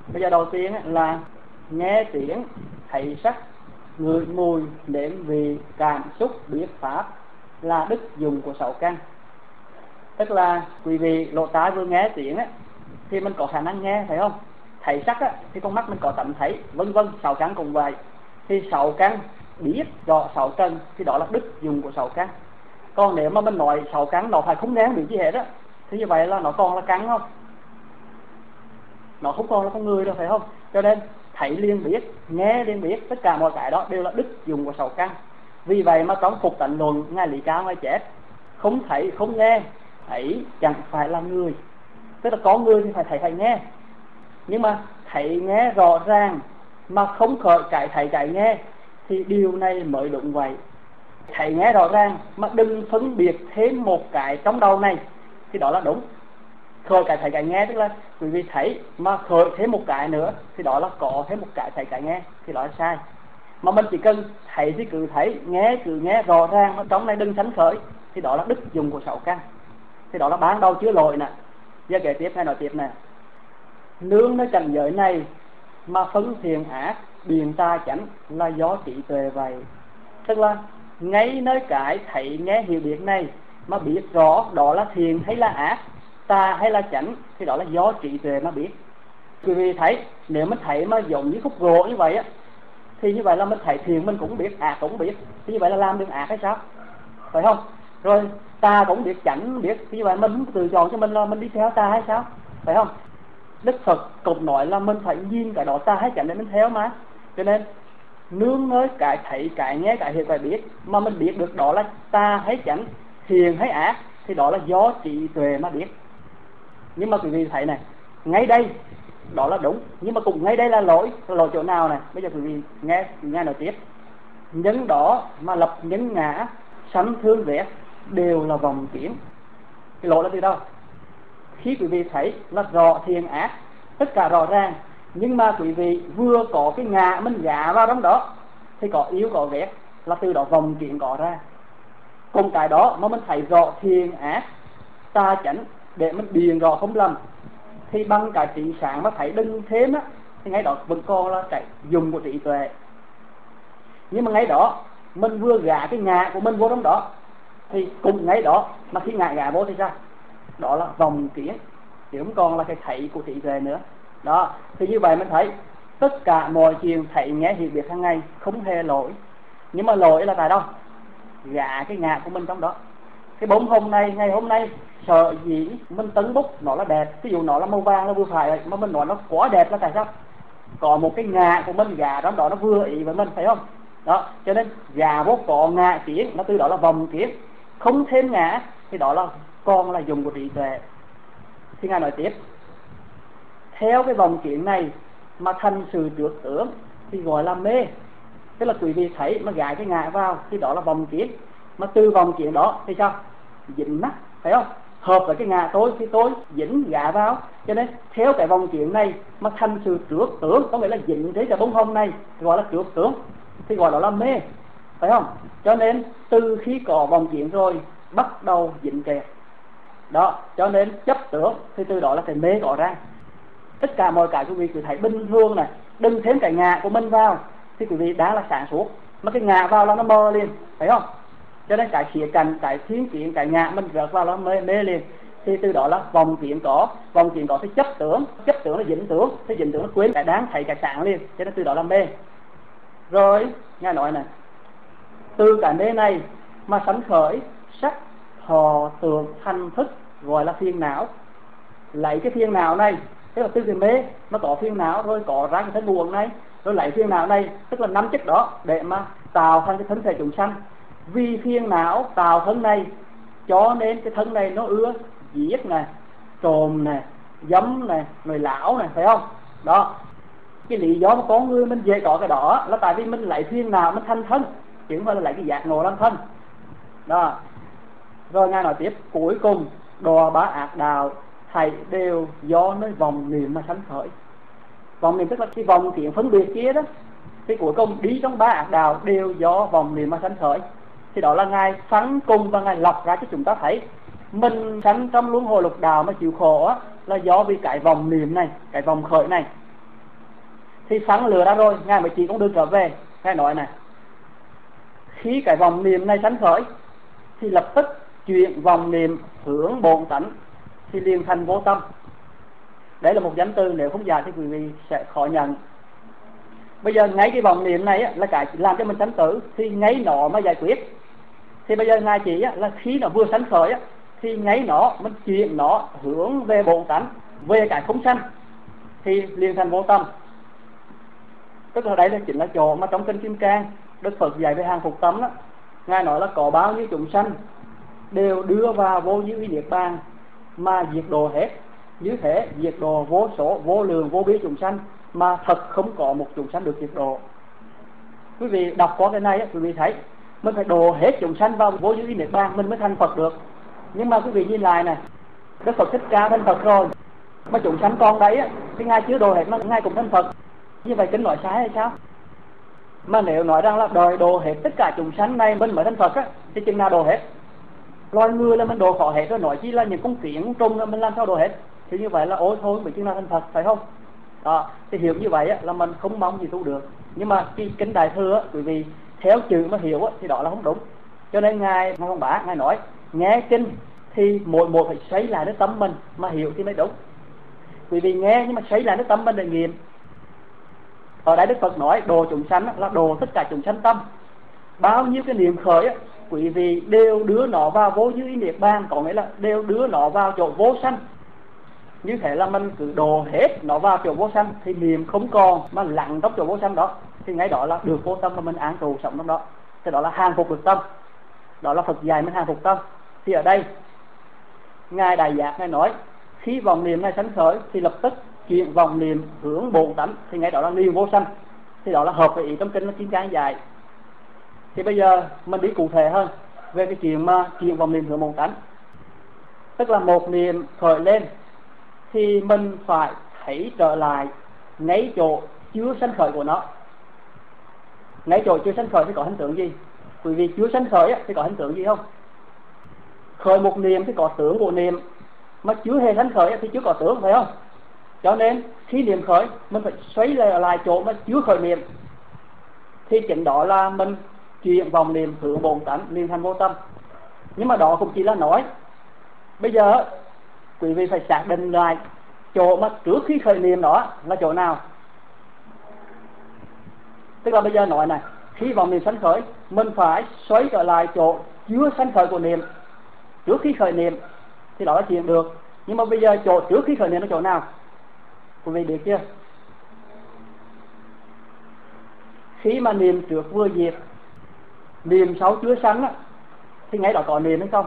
Bây giờ đầu tiên là nghe tiếng, thấy sắc, ngửi mùi, nếm vị, cảm xúc, biết pháp là đức dụng của 6 căn. Tức là quý vị lỗ tai vừa nghe tiếng thì mình có khả năng nghe, phải không? Thấy sắc thì con mắt mình có tầm thấy, vân vân, 6 căn cũng vậy. Thì 6 căn biết rõ 6 căn thì đó là đức dụng của 6 căn. Còn nếu mà mình nói 6 căn nó phải không nghe được gì hết thì như vậy là nó còn là căn không? Nó không còn là con người đâu, phải không? Cho nên thấy liền biết, nghe liền biết, tất cả mọi cái đó đều là đức dụng của 6 căn. Vì vậy mà trong Phục Tánh Luận Ngài Lý Cao Ngài chép không thấy không nghe, thấy chẳng phải là người. Tức là có người thì phải thấy phải nghe, nhưng mà thấy nghe rõ ràng mà không khởi cái thấy cái nghe thì điều này mới đúng vậy. Thấy nghe rõ ràng mà đừng phân biệt thêm một cái trong đầu này thì đó là đúng. Khởi cái thấy cái nghe tức là quý vị thấy mà khởi thêm một cái nữa thì đó là có thêm một cái thấy cái nghe thì đó là sai. Mà mình chỉ cần thấy thì cứ thấy, nghe cứ nghe rõ ràng mà trong này đừng sanh khởi thì đó là đức dụng của 6 căn. Thì đó là ban đầu chưa lỗi nè. Giờ kể tiếp hay nói tiếp nè. Nương nơi cảnh giới này mà phân thiện ác, biện tà chánh là do trí tuệ vậy. Tức là ngay nơi cái thấy nghe hiểu biết này mà biết rõ đó là thiện hay là ác, tà hay là chánh thì đó là do trí tuệ mà biết. Quý vị thấy nếu mình thấy mà giống như khúc gỗ như vậy thì như vậy là mình thấy thiện mình cũng biết, ác cũng biết, thì như vậy là làm được ác hay sao, phải không? Rồi tà cũng biết, chánh biết, thì như vậy mình tự chọn cho mình là mình đi theo tà hay sao, phải không? Đức Phật cũng nói là mình phải nhìn cái đó tà hay chánh để mình theo mà. Cho nên nương nơi cái thấy cái nghe cái hiểu cái biết mà mình biết được đó là tà hay chánh, thiện hay ác thì đó là do trí tuệ mà biết. Nhưng mà quý vị thấy này, ngay đây đó là đúng, nhưng mà cũng ngay đây là lỗi chỗ nào này? Bây giờ quý vị nghe nói tiếp. Nhân đó mà lập nhân ngã, sanh thương vét đều là vòng kiến. Cái lỗi là từ đâu? Khi quý vị thấy là rõ thiện ác, tất cả rõ ràng, nhưng mà quý vị vừa có cái ngã mình gạ vào trong đó thì có yếu có vét, là từ đó vòng kiến có ra. Cùng cái đó mà mình thấy rõ thiện ác, tà chánh để mình điền rõ không lầm thì bằng cái trí sáng mà thấy đừng thêm thì ngay đó vẫn còn là cái dùng của trí tuệ. Nhưng mà ngay đó mình vừa gạ cái ngã của mình vô trong đó thì cùng ngay đó mà khi ngã gạ vô thì sao? Đó là vòng kiến, chứ không còn là cái thấy của trí tuệ nữa. Đó, thì như vậy mình thấy tất cả mọi chuyện thấy nghe hiểu biết hàng ngày không hề lỗi. Nhưng mà lỗi là tại đâu? Gạ cái ngã của mình trong đó. Cái bông hồng này ngày hôm nay sợ dĩ mình tấn bút nó là đẹp, ví dụ nó là màu vàng nó vừa phải mà mình nói nó quá đẹp là tại sao? Có một cái ngã của mình gà trong đó nó vừa ý với mình, phải không? Đó, cho nên gà vô có ngã kiến, nó từ đó là vòng kiến, không thêm ngã thì đó là còn là dùng của trí tuệ. Thì Ngài nói tiếp, theo cái vòng kiến này mà thành sự trước tướng thì gọi là mê. Tức là quý vị thấy mà gài cái ngã vào thì đó là vòng kiến, mà từ vòng kiến đó thì sao? Dính mắt, phải không? Hợp với cái ngã tôi thì tôi dính gạ vào, cho nên theo cái vòng kiến này mà thành sự trước tướng, có nghĩa là dính thế cái bông hồng này gọi là trước tướng thì gọi đó là mê, phải không? Cho nên từ khi có vòng kiến rồi bắt đầu dính kẹt đó, cho nên chấp tướng thì từ đó là cái mê có ra. Tất cả mọi cái quý vị cứ thấy bình thường này, đừng thêm cái ngã của mình vào thì quý vị đã là sáng suốt, mà cái ngã vào là nó mơ liền, phải không? Cho nên cái khía cạnh, cái thiên kiến, cái ngã mình rớt vào nó mê liền, thì từ đó là vòng kiến có thì chấp tưởng là dính tướng, thì dính tướng nó quên cái đáng thấy cái sáng liền, cho nên từ đó là mê. Rồi Ngài nói này, từ cái mê này mà sanh khởi sắc thọ tưởng thành thức gọi là phiền não. Lấy cái phiền não này, tức là từ cái mê nó có phiền não rồi có ra cái thân buồn này, rồi lấy phiền não này tức là 5 chất đó để mà tạo thành cái thân thể chúng sanh. Vì phiền não tạo thân này cho nên cái thân này nó ưa giết nè, trộm nè, dâm nè, người lão nè, phải không? Đó, cái lý do mà con người mình dễ có cái đó là tại vì mình lấy phiền não mình thành thân, chứ không phải là lấy cái giác ngộ làm thân. Đó. Rồi Ngài nói tiếp, cuối cùng đọa bá ác đạo thầy đều do nơi vòng niệm mà sanh khởi. Vòng niệm tức là cái vòng kiện phân biệt kia đó, thì cuối cùng đi trong bá ác đạo đều do vòng niệm mà sanh khởi. Thì đó là Ngài phán cùng và Ngài lọc ra cho chúng ta thấy mình sanh trong luân hồi lục đạo mà chịu khổ là do vì cái vòng niệm này, cái vòng khởi này. thì sáng lừa đã rồi, ngài mới chỉ con đường trở về. Ngài nói này, khi cái vòng niệm này sanh khởi thì lập tức chuyển vòng niệm hướng bổn tánh thì liền thành vô tâm. Đấy là một danh từ, nếu không dài thì quý vị sẽ khó nhận. Bây giờ ngay cái vòng niệm này là cái làm cho mình sanh tử, thì ngay nó mới giải quyết. Thì bây giờ ngài chỉ là khi nó vừa sanh khởi thì ngay nó mình chuyển nó hướng về bổn tánh, về cái không sanh thì liền thành vô tâm. Tức là đây là chính là chỗ mà trong kinh Kim Cang Đức Phật dạy về hàng phục tâm đó. Ngài nói là có bao nhiêu chúng sanh đều đưa vào vô như ý niết bàn mà diệt độ hết. Như thế diệt độ vô số vô lượng vô biên chúng sanh mà thật không có một chúng sanh được diệt độ. Quý vị đọc qua cái này quý vị thấy mình phải độ hết chúng sanh vào vô như ý niết bàn mình mới thành Phật được. Nhưng mà quý vị nhìn lại này, Đức Phật Thích Ca thành Phật rồi mà chúng sanh còn đấy thì ngài chưa độ hết mà ngài cũng thành Phật. Như vậy kinh nói sai hay sao? Mà nếu nói rằng là đòi độ hết tất cả chúng sanh này mình mới thành Phật thì chừng nào độ hết? Loài người là mình độ khó hết rồi, nói chỉ là những con kiến con trùng là mình làm sao độ hết? Thì như vậy là ôi thôi mình chừng nào thành Phật, phải không? Đó, thì hiểu như vậy là mình không mong gì tu được. Nhưng mà cái kinh Đại Thừa quý vị theo chữ mà hiểu thì đó là không đúng. Cho nên ngài Hồng Bá ngài nói nghe kinh thì mỗi phải xoay lại cái tâm mình mà hiểu thì mới đúng. Quý vị nghe nhưng mà xoay lại cái tâm mình để nghiệm. Ở đây Đức Phật nói độ chúng sanh là độ tất cả chúng sanh tâm. Bao nhiêu cái niệm khởi quý vị đều đưa nó vào vô như ý niết bàn, có nghĩa là đều đưa nó vào chỗ vô sanh. Như thế là mình cứ độ hết nó vào chỗ vô sanh thì niệm không còn mà lặng trong chỗ vô sanh đó, thì ngay đó là được vô tâm mà mình an trụ sống trong đó. Thì đó là hàng phục được tâm. Đó là Phật dạy mình hàng phục tâm. Thì ở đây ngài Đại Giác ngài nói khi vòng niệm này sanh khởi thì lập tức chuyển vòng niệm hướng bổn tánh thì ngay đó là liền vô sanh. Thì đó là hợp với ý trong kinh Kim Cang dạy. Thì bây giờ mình đi cụ thể hơn về cái chuyện mà chuyển vòng niệm hướng bổn tánh. Tức là một niệm khởi lên thì mình phải thấy trở lại ngay chỗ chưa sanh khởi của nó. Ngay chỗ chưa sanh khởi thì có hình tượng gì? Bởi vì chưa sanh khởi thì có hình tượng gì không? Khởi một niệm thì có tướng của niệm, mà chưa hề sanh khởi thì chưa có tướng, phải không? Cho nên khi niệm khởi mình phải xoay lại chỗ mà chưa khởi niệm, thì chính đó là mình chuyển vòng niệm hướng bổn tánh liền thành vô tâm. Nhưng mà đó cũng chỉ là nói. Bây giờ quý vị phải xác định lại chỗ mà trước khi khởi niệm đó là chỗ nào. Tức là bây giờ nói này, khi vòng niệm sanh khởi mình phải xoay trở lại chỗ chưa sanh khởi của niệm trước khi khởi niệm thì đó là chuyện được. Nhưng mà bây giờ chỗ trước khi khởi niệm là chỗ nào? Quý vị biết chưa? Khi mà niệm trước vừa diệt, niệm sau chưa sanh thì ngay đó có niệm hay không?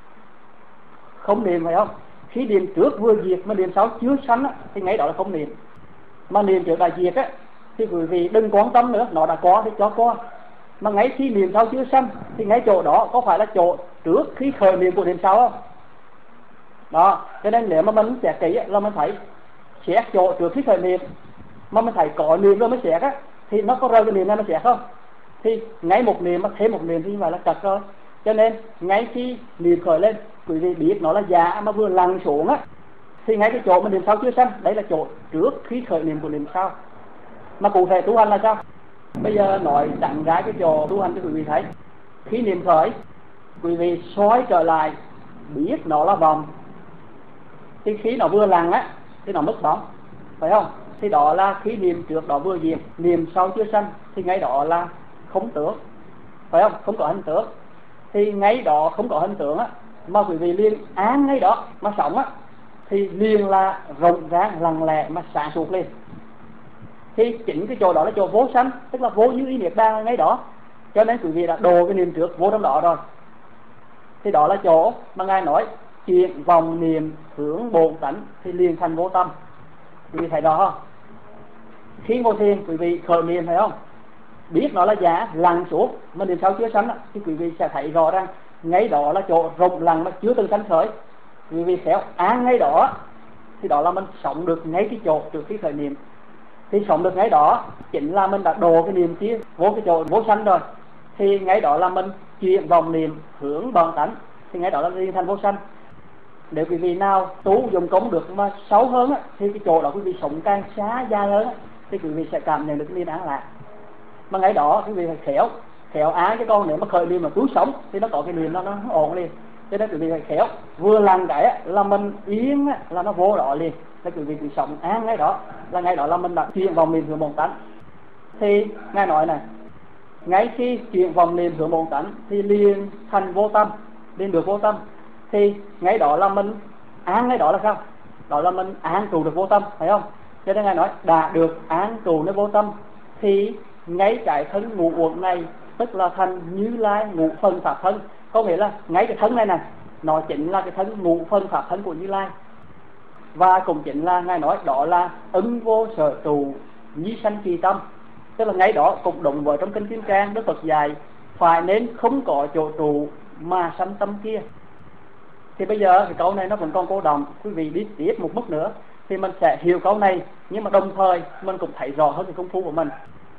Không niệm, phải không? Khi niệm trước vừa diệt mà niệm sau chưa sanh thì ngay đó là không niệm. Mà niệm trước đã diệt thì quý vị đừng quan tâm nữa, nó đã có thì cho có. Mà ngay khi niệm sau chưa sanh thì ngay chỗ đó có phải là chỗ trước khi khởi niệm của niệm sau không? Đó, cho nên nếu mà mình xét kỹ là mình thấy xét chỗ trước khi khởi niệm mà mình thấy có niệm rồi mới xét thì nó có rơi cái niệm này mới xét không? Thì ngay một niệm mà thêm một niệm thì như vậy là chật rồi. Cho nên ngay khi niệm khởi lên quý vị biết nó là giả mà vừa lăn xuống thì ngay cái chỗ mà niệm sau chưa sanh đấy là chỗ trước khi khởi niệm của niệm sau. Mà cụ thể tu hành là sao? Bây giờ nói chẳng gái cái chỗ tu hành cho quý vị thấy. Khi niệm khởi quý vị xoay trở lại biết nó là vòng, thì khi nó vừa lăn thì nó mất bóng, phải không? Thì đó là khi niệm trước đó vừa diệt, niệm sau chưa sanh thì ngay đó là không tướng, phải không? Không có hình tướng. Thì ngay đó không có hình tướng mà quý vị liền án ngay đó mà sống thì liền là rộng ràng lặng lẽ mà sáng suốt lên. Thì chính cái chỗ đó là chỗ vô sanh, tức là vô như ý niết bàn ngay đó. Cho nên quý vị đã đồ cái niệm trước vô trong đó rồi. Thì đó là chỗ mà ngài nói chuyển vòng niệm hướng bổn tánh thì liền thành vô tâm. Quý vị thấy đó không? Khi ngồi thiền quý vị khởi niệm, phải không? Biết nó là giả lặng suốt mà niệm sau chưa sanh thì quý vị sẽ thấy rõ rằng ngay đó là chỗ rộng lặng mà chưa từng sanh khởi. Quý vị khéo án ngay đó thì đó là mình sống được ngay cái chỗ trước khi khởi niệm. Thì sống được ngay đó chính là mình đã đồ cái niệm kia vô cái chỗ vô sanh rồi. Thì ngay đó là mình chuyển vòng niệm hướng bổn tánh thì ngay đó là liên thành vô sanh. Nếu quý vị nào tu dùng công được mà xấu hơn thì cái chỗ đó quý vị sống càng xa dài hơn thì quý vị sẽ cảm nhận được niềm an lạc. Mà ngày đó quý vị phải khéo án cái con, nếu mà khởi niệm mà cứu sống thì nó có cái niềm nó ổn liền. Cho nên quý vị phải khéo, vừa làm cái là mình yên là nó vô đó liền. Thế quý vị cứ sống an ngay đó là mình đã chuyển vòng niệm hướng bổn tánh. Thì ngài nói này, ngay khi chuyển vòng niệm hướng bổn tánh thì liền thành vô tâm, liền được vô tâm. Thì ngay đó là mình an, ngay đó là sao? Đó là mình an trụ được vô tâm, phải không? Cho nên ngài nói đã được an trụ nơi vô tâm thì ngay cái thân ngũ uẩn này tức là thành Như Lai ngũ phần pháp thân. Có nghĩa là ngay cái thân này này nó chính là cái thân ngũ phần pháp thân của Như Lai. Và cũng chính là ngài nói đó là ứng vô sở trụ nhi sanh kỳ tâm. Tức là ngay đó cũng đồng với trong kinh Kim Cang Đức Phật dạy phải nên không có chỗ trụ mà sanh tâm kia. Thì bây giờ cái câu này nó vẫn còn cô đọng, quý vị biết tiếp một mức nữa thì mình sẽ hiểu câu này, nhưng mà đồng thời mình cũng thấy rõ hơn cái công phu của mình.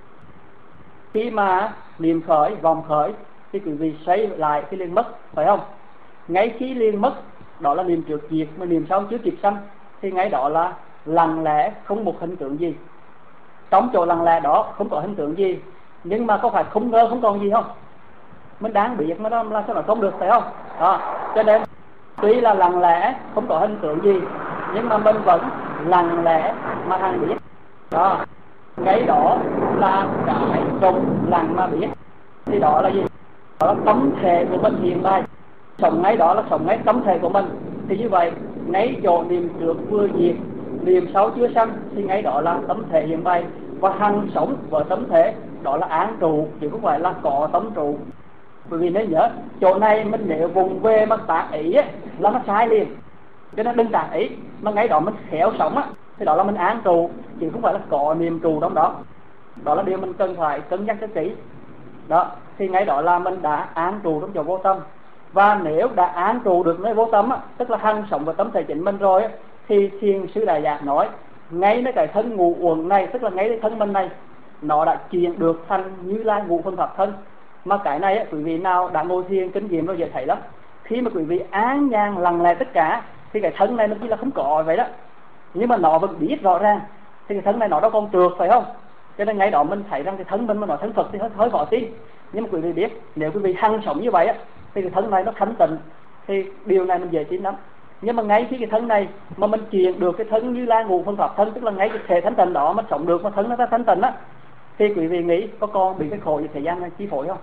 Khi mà niệm khởi, vòng khởi thì quý vị xoay lại thì liền mất, phải không? Ngay khi liền mất đó là niệm trước diệt, mà niệm sau chưa kịp sanh thì ngay đó là lặng lẽ, không một hình tượng gì. Trong chỗ lặng lẽ đó không có hình tượng gì, nhưng mà có phải không ngờ không còn gì không? Mình đáng biết mà đó là sao mà không được, phải không? Đó, cho nên tuy là lặng lẽ không có hình tượng gì nhưng mà mình vẫn lặng lẽ mà hàng biết. Đó, ngay đó là cái rộng lặng mà biết. Thì đó là gì? Đó là tấm thể của mình hiện tại. Sống ngay đó là sống ngay tấm thể của mình. Thì như vậy ngay chỗ niệm trước vừa diệt, niệm sau chưa sanh thì ngay đó là tấm thể hiện bày. Và hằng sống với tấm thể đó là án trụ, chứ không phải là có tấm trụ. Bởi vì nên nhớ chỗ này mình nếu vùng về mà tác ý ấy, là nó sai liền. Cho nên đừng tác ý, mà ngay đó mình khéo sống á thì đó là mình án trụ, chứ không phải là có niệm trụ trong đó. Đó là điều mình cần phải cân nhắc cho kỹ. Đó, thì ngay đó là mình đã án trụ trong chỗ vô tâm. Và nếu đã án trụ được nơi vô tâm á, tức là hằng sống với tấm thể chính mình rồi á, thì Thiền sư Đại Giác nói ngay nơi cái thân ngũ uẩn này, tức là ngay cái thân mình này nó đã chuyển được thành Như Lai ngũ phân pháp thân. Mà cái này á, quý vị nào đã ngồi thiền kinh nghiệm rồi dễ thấy lắm. Khi mà quý vị án nhàn lặng lẽ tất cả thì cái thân này nó chỉ là không có vậy đó, nhưng mà nó vẫn biết rõ ràng thì cái thân này nó đâu còn trượt, phải không? Cho nên ngay đó mình thấy rằng cái thân mình mà nói thân Phật thì hơi khó tin. Nhưng mà quý vị biết nếu quý vị hằng sống như vậy á thì cái thân này nó thanh tịnh, thì điều này mình dễ tin lắm. Nhưng mà ngay khi cái thân này mà mình chuyển được cái thân Như Lai ngũ phân pháp thân, tức là ngay cái thể thanh tịnh đó mà sống được mà thân nó thanh tịnh á, thì quý vị nghĩ có con bị cái khổ về thời gian này chi phối không?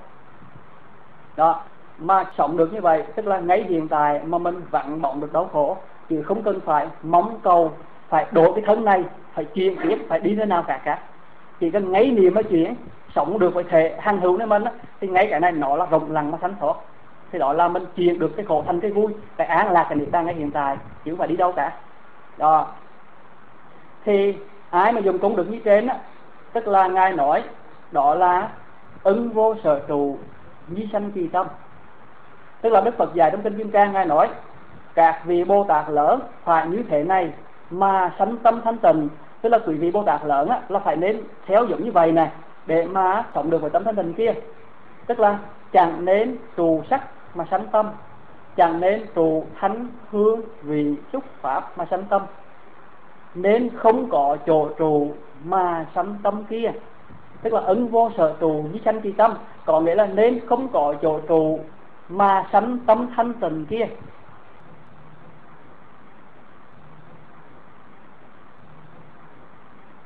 Đó, mà sống được như vậy tức là ngay hiện tại mà mình vặn bọng được đau khổ, chứ không cần phải mong cầu phải đổi cái thân này, phải chuyển tiếp, phải đi nơi nào cả. Chỉ cần ngay niệm mà chuyển sống được với thể hằng hữu nơi mình á, thì ngay cái này nó là rộng lặng mà thánh thoát. Thì đó là mình chuyển được cái khổ thành cái vui, cái an lạc, cái niết bàn ngay hiện tại, chứ không phải đi đâu cả. Đó, thì ai mà dùng công được như trên á, tức là ngài nói đó là ứng vô sở trụ nhi sanh kỳ tâm. Tức là Đức Phật dạy trong kinh Kim Cang ngài nói các vị Bồ Tát lớn phải như thế này mà sanh tâm thanh tịnh. Tức là quý vị Bồ Tát lớn á, là phải nên theo giống như vậy này để mà sống được với tâm thanh tịnh kia. Tức là chẳng nên trụ sắc mà sanh tâm, chẳng nên trụ thánh hương vị xúc pháp mà sanh tâm, nên không có chỗ trụ mà sanh tâm kia. Tức là ứng vô sở trụ với sanh kỳ tâm, có nghĩa là nên không có chỗ trụ mà sanh tâm thanh tịnh kia.